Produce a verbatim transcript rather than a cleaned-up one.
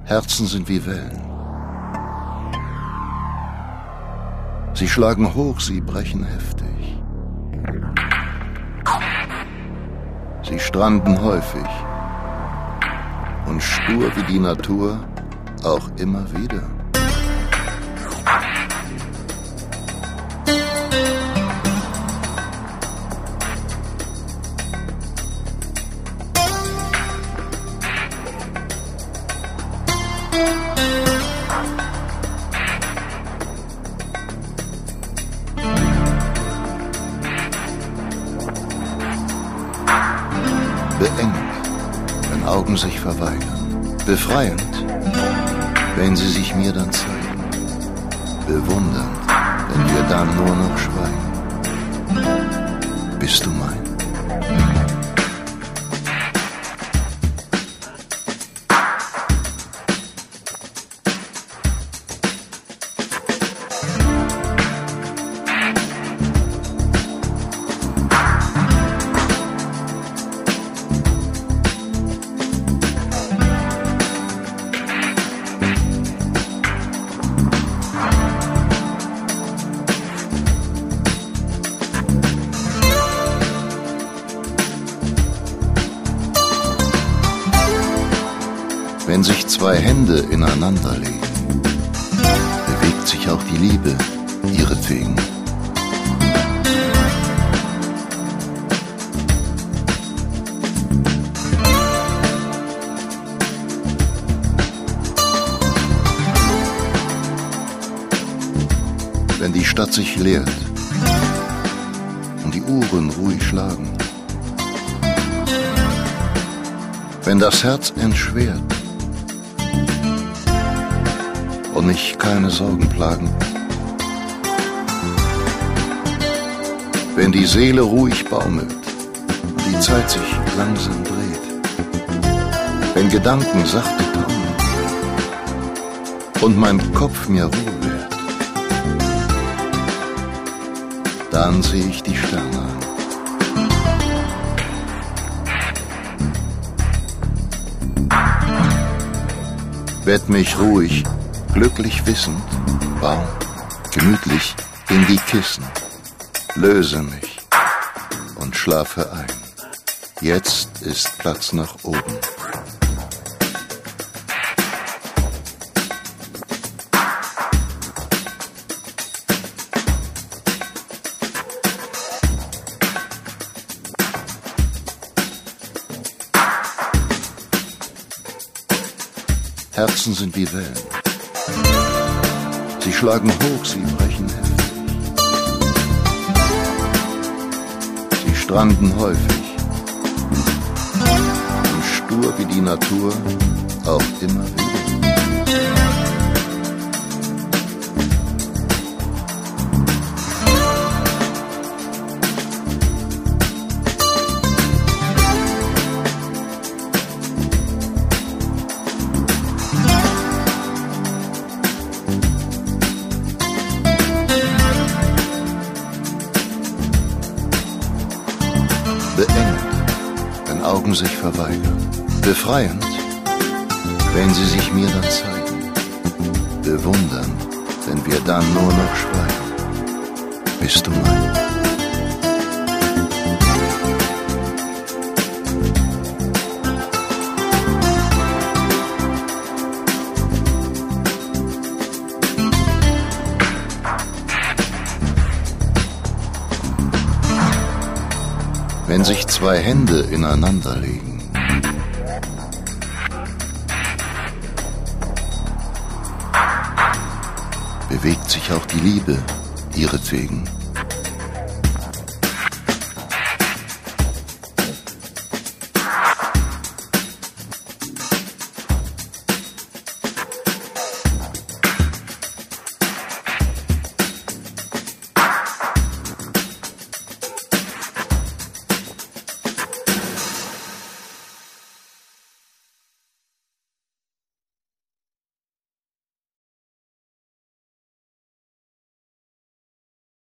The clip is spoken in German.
Herzen sind wie Wellen. Sie schlagen hoch, sie brechen heftig. Sie stranden häufig und stur wie die Natur auch immer wieder. Beengend, wenn Augen sich verweigern. Befreiend, wenn sie sich mir dann zeigen. Bewundernd, wenn wir dann nur noch schweigen. Bist du mein? Wenn sich zwei Hände ineinander legen, bewegt sich auch die Liebe ihretwegen. Wenn die Stadt sich leert und die Uhren ruhig schlagen, wenn das Herz entschwert und mich keine Sorgen plagen, wenn die Seele ruhig baumelt und die Zeit sich langsam dreht, wenn Gedanken sachte taumeln und mein Kopf mir Ruhe wehrt, dann sehe ich die Sterne an. Bett mich ruhig, glücklich wissend, warm, gemütlich in die Kissen, löse mich und schlafe ein. Jetzt ist Platz nach oben. Herzen sind wie Wellen. Sie schlagen hoch, sie brechen heftig. Sie stranden häufig und stur wie die Natur auch immer wieder. Beengend, wenn Augen sich verweigern. Befreiend, wenn sie sich mir dann zeigen. Bewundernd, wenn wir dann nur noch schweigen. Bist du mein? Wenn sich zwei Hände ineinander legen, bewegt sich auch die Liebe ihretwegen.